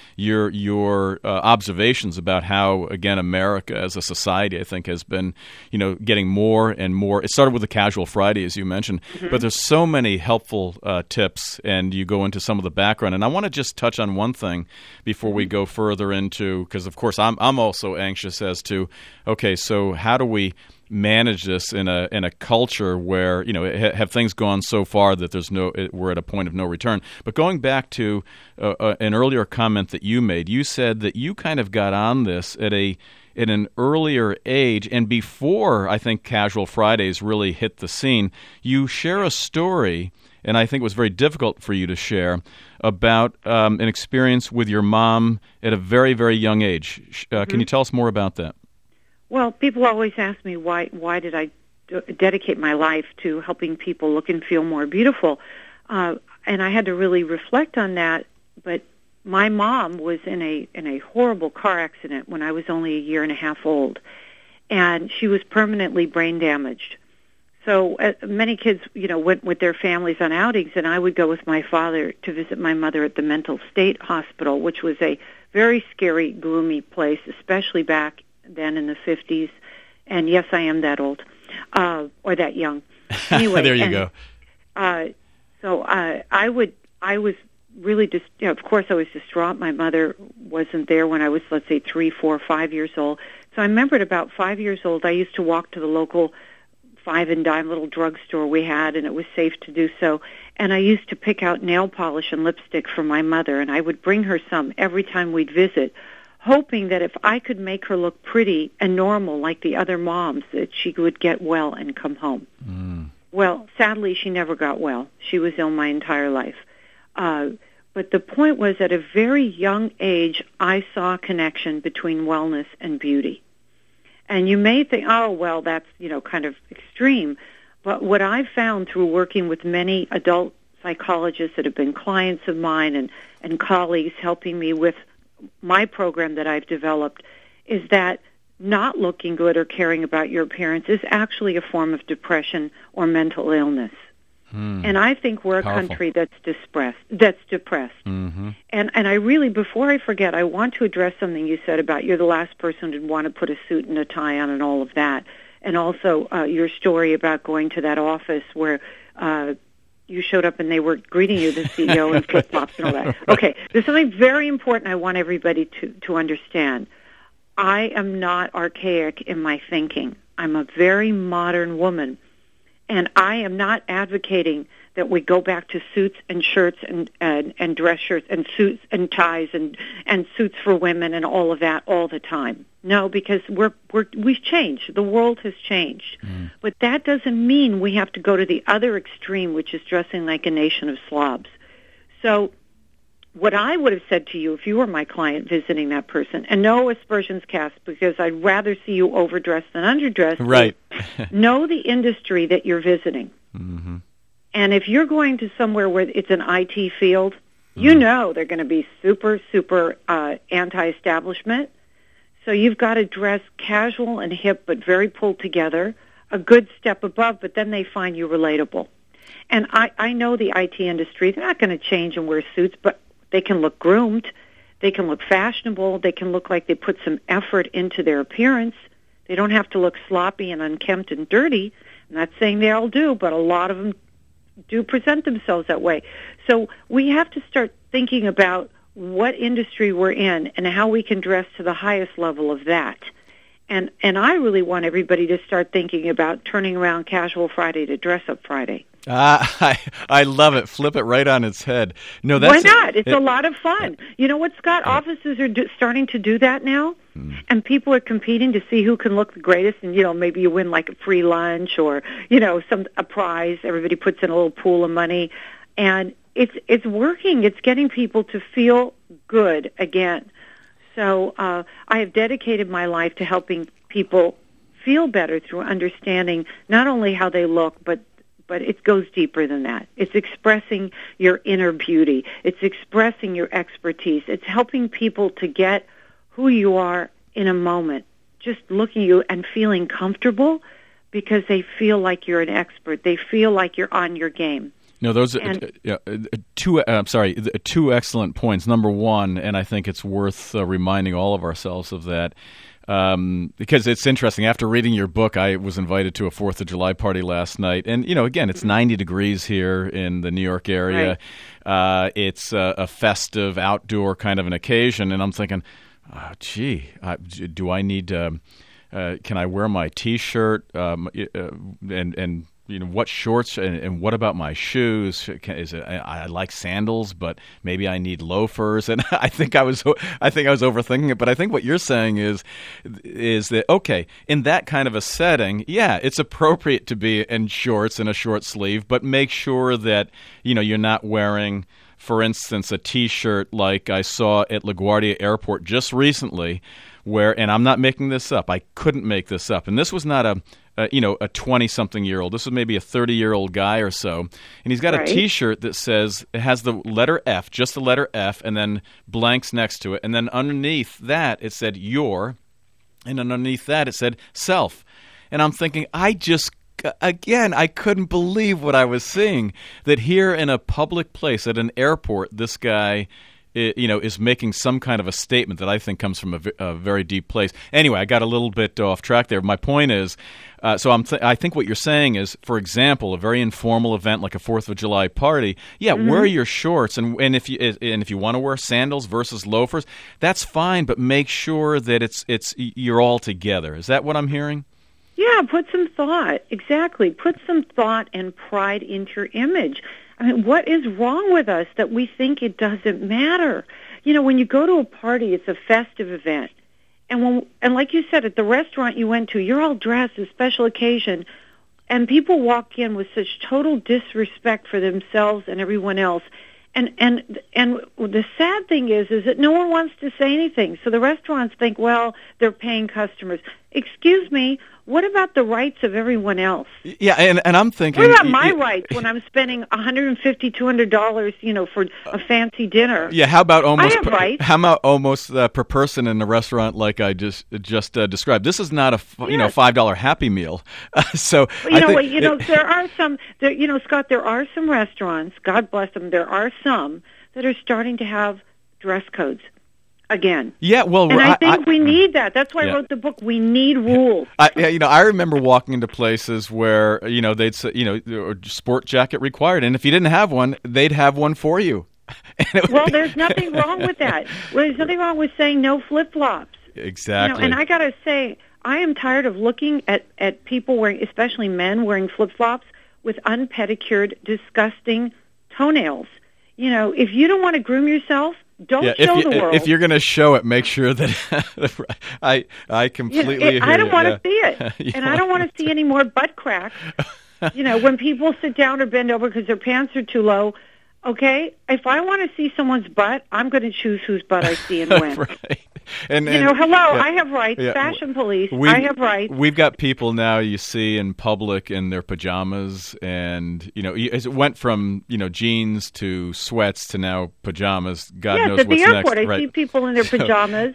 your observations about how, again, America as a society, I think, has been, getting more and more. It started with the Casual Friday, as you mentioned, but there's so many helpful tips, and you go into some of the background. And I want to just touch on one thing before we go further into, because of course I'm also anxious as to, okay, so how do we manage this in a culture where have things gone so far that we're at a point of no return. But going back to an earlier comment that you made, you said that you kind of got on this at an earlier age, and before I think Casual Fridays really hit the scene. You share a story, and I think it was very difficult for you to share, about an experience with your mom at a very, very young age. Can you tell us more about that? Well, people always ask me why did I dedicate my life to helping people look and feel more beautiful, and I had to really reflect on that. But my mom was in a horrible car accident when I was only a year and a half old, and she was permanently brain damaged. So many kids, went with their families on outings, and I would go with my father to visit my mother at the Mental State Hospital, which was a very scary, gloomy place, especially back then in the 50s. And yes, I am that old, or that young. Anyway, there you go. So I was really just, of course I was distraught. My mother wasn't there when I was, let's say, 3, 4, 5 years old. So I remember at about 5 years old, I used to walk to the local 5 and dime little drugstore we had, and it was safe to do so. And I used to pick out nail polish and lipstick for my mother, and I would bring her some every time we'd visit, hoping that if I could make her look pretty and normal like the other moms, that she would get well and come home. Well, sadly, she never got well. She was ill my entire life. But the point was, at a very young age, I saw a connection between wellness and beauty. And you may think, oh, well, that's, kind of extreme. But what I've found through working with many adult psychologists that have been clients of mine and colleagues helping me with my program that I've developed is that not looking good or caring about your appearance is actually a form of depression or mental illness. And I think we're a country that's depressed. Mm-hmm. And I really, before I forget, I want to address something you said about you're the last person who'd want to put a suit and a tie on and all of that. And also your story about going to that office where you showed up and they were greeting you, the CEO, in flip-flops and all that. Right. Okay, there's something very important I want everybody to understand. I am not archaic in my thinking. I'm a very modern woman. And I am not advocating that we go back to suits and shirts and dress shirts and suits and ties and suits for women and all of that all the time. No, because we've changed. The world has changed. But that doesn't mean we have to go to the other extreme, which is dressing like a nation of slobs. So what I would have said to you if you were my client visiting that person, and no aspersions cast because I'd rather see you overdressed than underdressed. Right. Know the industry that you're visiting. Mm-hmm. And if you're going to somewhere where it's an IT field, you know they're going to be super, super anti-establishment. So you've got to dress casual and hip but very pulled together, a good step above, but then they find you relatable. And I know the IT industry, they're not going to change and wear suits, but they can look groomed, they can look fashionable, they can look like they put some effort into their appearance. They don't have to look sloppy and unkempt and dirty. I'm not saying they all do, but a lot of them do present themselves that way. So we have to start thinking about what industry we're in and how we can dress to the highest level of that. And I really want everybody to start thinking about turning around Casual Friday to Dress Up Friday. I love it. Flip it right on its head. No, that's why not? It's a lot of fun. You know what, Scott? Offices are starting to do that now, and people are competing to see who can look the greatest. And maybe you win like a free lunch or a prize. Everybody puts in a little pool of money, and it's working. It's getting people to feel good again. So I have dedicated my life to helping people feel better through understanding not only how they look, but it goes deeper than that. It's expressing your inner beauty. It's expressing your expertise. It's helping people to get who you are in a moment, just looking at you and feeling comfortable because they feel like you're an expert. They feel like you're on your game. No, those are two excellent points. Number one, and I think it's worth reminding all of ourselves of that, because it's interesting. After reading your book, I was invited to a 4th of July party last night. And, again, it's 90 degrees here in the New York area. Right. It's a festive outdoor kind of an occasion. And I'm thinking, do I need can I wear my T-shirt and what shorts and what about my shoes? I like sandals, but maybe I need loafers. And I think I was overthinking it. But I think what you're saying is that okay, in that kind of a setting, yeah, it's appropriate to be in shorts and a short sleeve, but make sure that you're not wearing, for instance, a T-shirt like I saw at LaGuardia Airport just recently, and I'm not making this up. I couldn't make this up, and this was not a 20-something-year-old. This was maybe a 30-year-old guy or so. And he's got a T-shirt that it has the letter F, just the letter F, and then blanks next to it. And then underneath that, it said your, and then underneath that, it said self. And I'm thinking, I couldn't believe what I was seeing, that here in a public place at an airport, this guy is making some kind of a statement that I think comes from a very deep place. Anyway, I got a little bit off track there. My point is, I think what you're saying is, for example, a very informal event like a 4th of July party, wear your shorts, and if you want to wear sandals versus loafers, that's fine, but make sure that you're all together. Is that what I'm hearing? Yeah, put some thought. Exactly. Put some thought and pride into your image. I mean, what is wrong with us that we think it doesn't matter? When you go to a party, it's a festive event. And like you said, at the restaurant you went to, you're all dressed, a special occasion, and people walk in with such total disrespect for themselves and everyone else. And the sad thing is that no one wants to say anything. So the restaurants think, well, they're paying customers. excuse me, what about the rights of everyone else? Yeah, and I'm thinking... What about my rights when I'm spending $150, $200, for a fancy dinner? Yeah, how about almost... I have rights. How about almost per person in a restaurant like I just described? This is not a $5 Happy Meal. So there are some... Scott, there are some restaurants, God bless them, there are some that are starting to have dress codes. Again. Yeah, well, and I think we need that. That's why I wrote the book. We need rules. I remember walking into places where they'd say sport jacket required, and if you didn't have one, they'd have one for you. Well, there's nothing wrong with that. There's nothing wrong with saying no flip flops. Exactly. And I gotta say, I am tired of looking at people wearing, especially men wearing flip flops with unpedicured, disgusting toenails. If you don't want to groom yourself. Don't show the world. If you're going to show it, make sure that I completely hear I don't you. want to see it, and I don't want to see any more butt crack. When people sit down or bend over because their pants are too low. Okay, if I want to see someone's butt, I'm going to choose whose butt I see and when. Right. And I have rights. Fashion police, I have rights. We've got people now you see in public in their pajamas, and it went from jeans to sweats to now pajamas. God knows at what's the airport, next. I see people in their pajamas.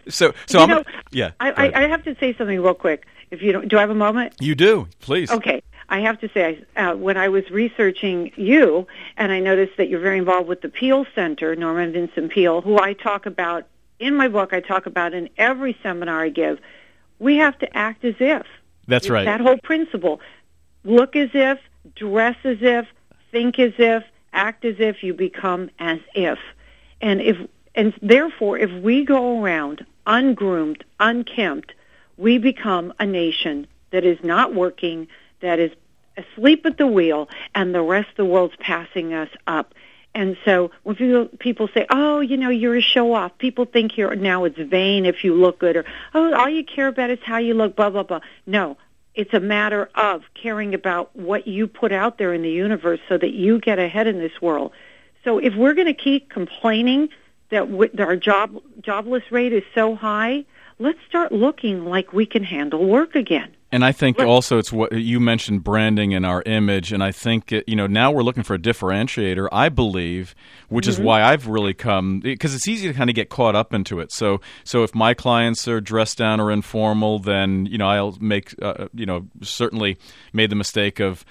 I have to say something real quick. If you don't, do I have a moment? You do, please. Okay. I have to say, when I was researching you, and I noticed that you're very involved with the Peale Center, Norman Vincent Peale, who I talk about in my book, I talk about in every seminar I give, we have to act as if. That's right. That whole principle. Look as if, dress as if, think as if, act as if, you become as if. And therefore, if we go around ungroomed, unkempt, we become a nation that is not working, that is asleep at the wheel, and the rest of the world's passing us up. And so when people say, oh, you're a show-off, people think now it's vain if you look good, or, oh, all you care about is how you look, blah, blah, blah. No, it's a matter of caring about what you put out there in the universe so that you get ahead in this world. So if we're going to keep complaining that our jobless rate is so high, let's start looking like we can handle work again. And I think also it's what you mentioned, branding and our image, and I think now we're looking for a differentiator, I believe, which is why I've really come, because it's easy to kind of get caught up into it. So if my clients are dressed down or informal, then I'll make certainly made the mistake of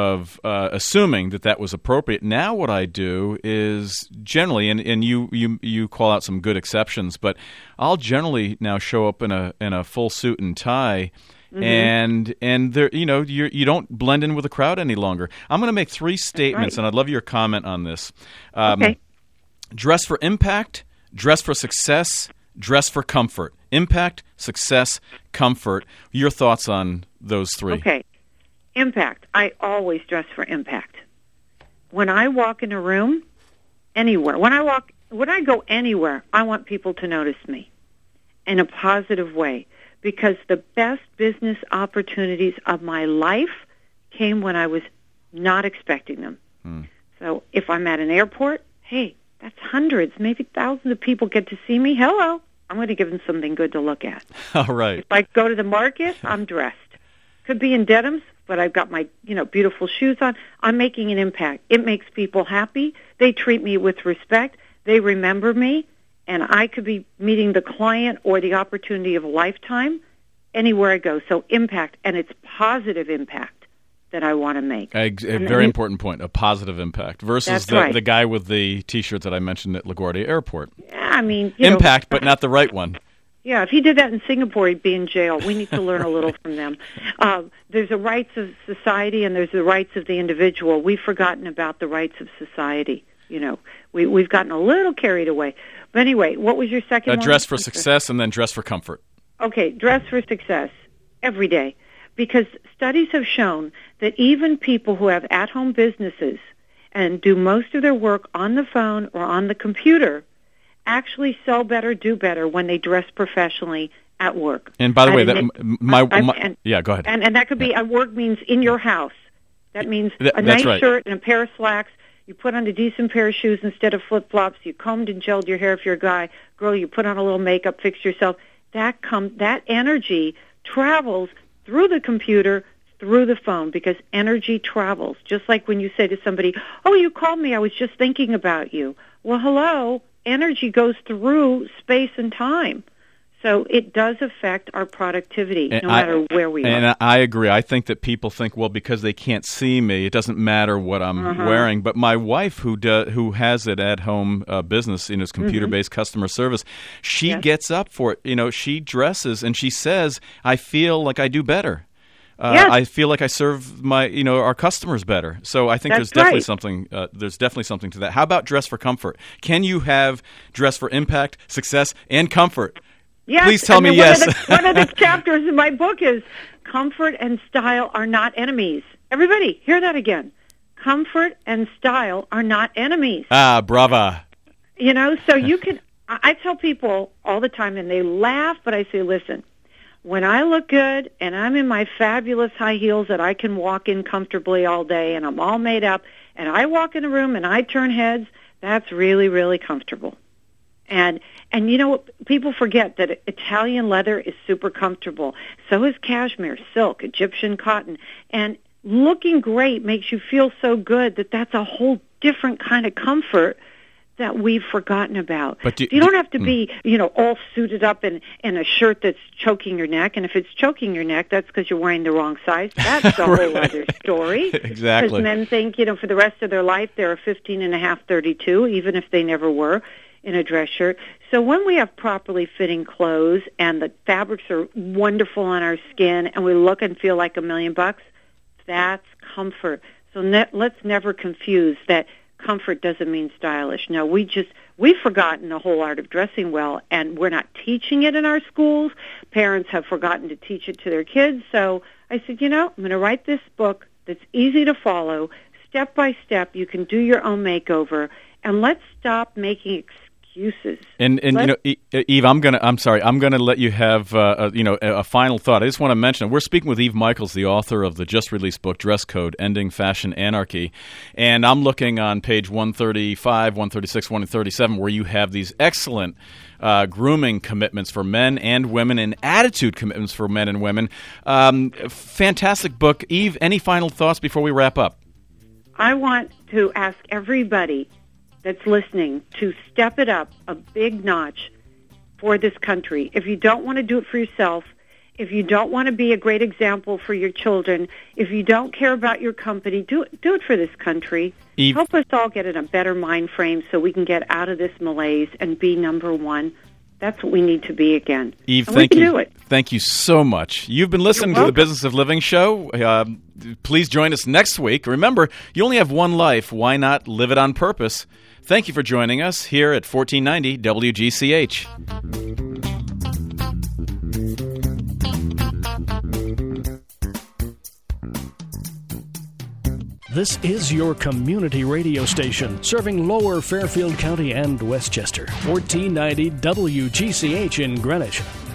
assuming that was appropriate. Now what I do is generally, and you call out some good exceptions, but I'll generally now show up in a full suit and tie. And there, you don't blend in with the crowd any longer. I'm going to make 3 statements, and I'd love your comment on this. Okay. Dress for impact, dress for success, dress for comfort. Impact, success, comfort. Your thoughts on those 3? Okay. Impact. I always dress for impact. When I walk in a room, anywhere, when I go anywhere, I want people to notice me in a positive way. Because the best business opportunities of my life came when I was not expecting them. So if I'm at an airport, hey, that's hundreds, maybe thousands of people get to see me. Hello, I'm going to give them something good to look at. All right. If I go to the market, I'm dressed. Could be in denims, but I've got my beautiful shoes on. I'm making an impact. It makes people happy. They treat me with respect. They remember me. And I could be meeting the client or the opportunity of a lifetime anywhere I go. So impact, and it's positive impact that I want to make. A very important point, a positive impact versus the guy with the T-shirt that I mentioned at LaGuardia Airport. Yeah, I mean... impact, but not the right one. Yeah, if he did that in Singapore, he'd be in jail. We need to learn a little from them. There's the rights of society and there's the rights of the individual. We've forgotten about the rights of society. We've gotten a little carried away. But anyway, what was your second one? Dress for success and then dress for comfort. Okay, dress for success every day. Because studies have shown that even people who have at-home businesses and do most of their work on the phone or on the computer actually sell better, do better when they dress professionally at work. And by the way, yeah, go ahead. And that could be, at work means in your house. That means a nice shirt and a pair of slacks. You put on a decent pair of shoes instead of flip-flops. You combed and gelled your hair if you're a guy. Girl, you put on a little makeup, fix yourself. That energy travels through the computer, through the phone, because energy travels. Just like when you say to somebody, oh, you called me, I was just thinking about you. Well, hello, energy goes through space and time. So it does affect our productivity, no matter where we are. And I agree. I think that people think, well, because they can't see me, it doesn't matter what I'm wearing. But my wife, who has an at-home business, it's computer-based customer service, she gets up for it. She dresses and she says, I feel like I do better. I feel like I serve our customers better. So I think there's definitely something. There's definitely something to that. How about dress for comfort? Can you have dress for impact, success, and comfort? Yes. Please tell me yes. One of the chapters in my book is comfort and style are not enemies. Everybody, hear that again. Comfort and style are not enemies. Ah, brava. So you can. I tell people all the time, and they laugh, but I say, listen. When I look good and I'm in my fabulous high heels that I can walk in comfortably all day and I'm all made up and I walk in a room and I turn heads, that's really, really comfortable. And people forget that Italian leather is super comfortable. So is cashmere, silk, Egyptian cotton. And looking great makes you feel so good that that's a whole different kind of comfort that we've forgotten about. But you don't have to be, all suited up in a shirt that's choking your neck. And if it's choking your neck, that's because you're wearing the wrong size. That's a whole other story. Exactly. Because men think, for the rest of their life, they're a 15.5, 32, even if they never were in a dress shirt. So when we have properly fitting clothes and the fabrics are wonderful on our skin and we look and feel like $1 million, that's comfort. So let's never confuse that. Comfort doesn't mean stylish. No, we've forgotten the whole art of dressing well, and we're not teaching it in our schools. Parents have forgotten to teach it to their kids. So I said, I'm going to write this book that's easy to follow, step by step. You can do your own makeover, and let's stop making excuses. And Eve, I'm gonna let you have a final thought. I just want to mention we're speaking with Eve Michaels, the author of the just released book Dress Code: Ending Fashion Anarchy, and I'm looking on page 135, 136, 137, where you have these excellent grooming commitments for men and women and attitude commitments for men and women. Fantastic book, Eve. Any final thoughts before we wrap up? I want to ask everybody that's listening to step it up a big notch for this country. If you don't want to do it for yourself, if you don't want to be a great example for your children, if you don't care about your company, do it for this country. Eve, help us all get in a better mind frame so we can get out of this malaise and be number one. That's what we need to be again. Eve, and thank you. Do it. Thank you so much. You've been listening to the Business of Living show. Please join us next week. Remember, you only have one life. Why not live it on purpose? Thank you for joining us here at 1490 WGCH. This is your community radio station, serving Lower Fairfield County and Westchester. 1490 WGCH in Greenwich.